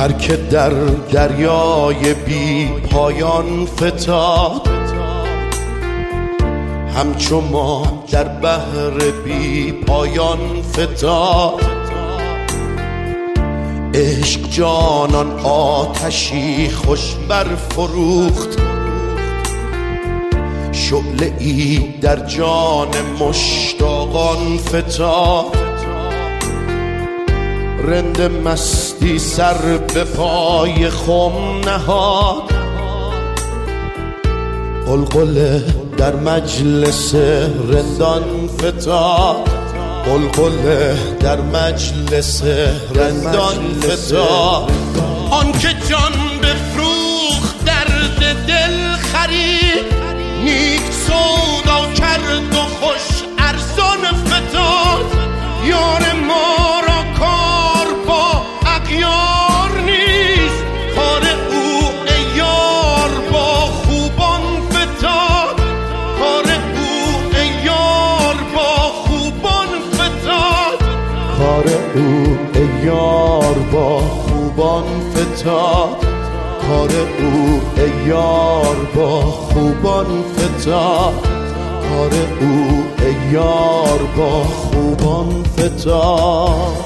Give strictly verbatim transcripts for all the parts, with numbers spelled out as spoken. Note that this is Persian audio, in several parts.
هر که در دریای بی پایان فتاد، همچو ما در بحر بی پایان فتاد. عشق جانان آتشی خوش برفروخت، شعله ای در جان مشتاقان فتاد. رند مستی سر به پای خم نهاد، قلقله در مجلس رندان فتاد. قلقله در مجلس رندان فتاد. آن که جان بفروخت درد دل خرید، نیک سودا کرد و خوش ارزان فتاد. یار ما را کار با اغیار نیست، کار او ای یار با خوبان فتاد. کار او ای یار با خوبان فتاد. کار او ای یار با خوبان فتاد. کار او ای یار با خوبان فتاد. کار او ای یار با خوبان فتاد.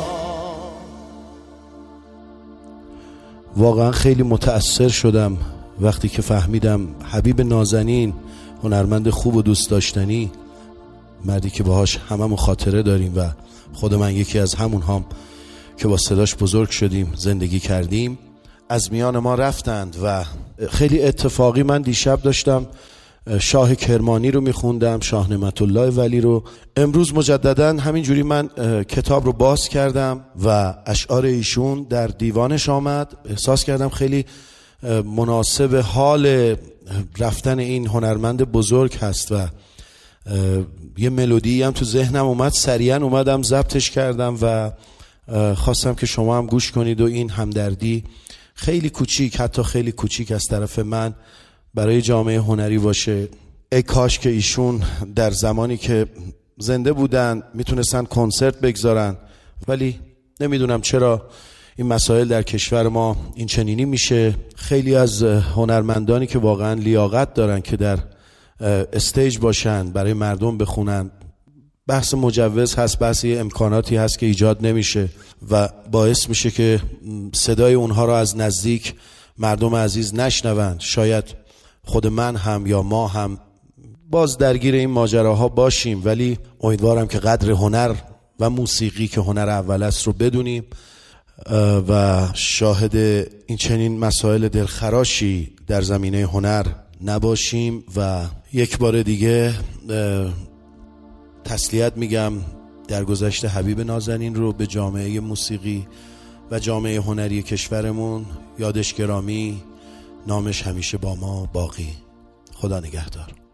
واقعا خیلی متأثر شدم وقتی که فهمیدم حبیب نازنین، هنرمند خوب و دوست داشتنی، مردی که باهاش هممون خاطره داریم و خود من یکی از همون هم که با صداش بزرگ شدیم، زندگی کردیم، از میان ما رفتند. و خیلی اتفاقی من دیشب داشتم شاه کرمانی رو میخوندم، شاه نعمت الله ولی رو. امروز مجددا همینجوری من کتاب رو باز کردم و اشعار ایشون در دیوانش آمد. احساس کردم خیلی مناسب حال رفتن این هنرمند بزرگ هست و یه ملودی هم تو ذهنم اومد، سریعا اومدم ضبطش کردم و خواستم که شما هم گوش کنید و این همدردی خیلی کوچیک، حتی خیلی کوچیک از طرف من برای جامعه هنری باشه. ای کاش که ایشون در زمانی که زنده بودن میتونستن کنسرت بگذارن، ولی نمیدونم چرا این مسائل در کشور ما این چنینی میشه. خیلی از هنرمندانی که واقعا لیاقت دارن که در استیج باشن، برای مردم بخونن، بحث مجوز هست، بحث امکاناتی هست که ایجاد نمیشه و باعث میشه که صدای اونها رو از نزدیک مردم عزیز نشنوند. شاید خود من هم یا ما هم باز درگیر این ماجراها باشیم، ولی امیدوارم که قدر هنر و موسیقی که هنر اول است رو بدونیم و شاهد این چنین مسائل دلخراشی در زمینه هنر نباشیم. و یک بار دیگه تسلیت میگم در گذشته حبیب نازنین رو به جامعه موسیقی و جامعه هنری کشورمون. یادش گرامی، نامش همیشه با ما باقی. خدا نگهدار.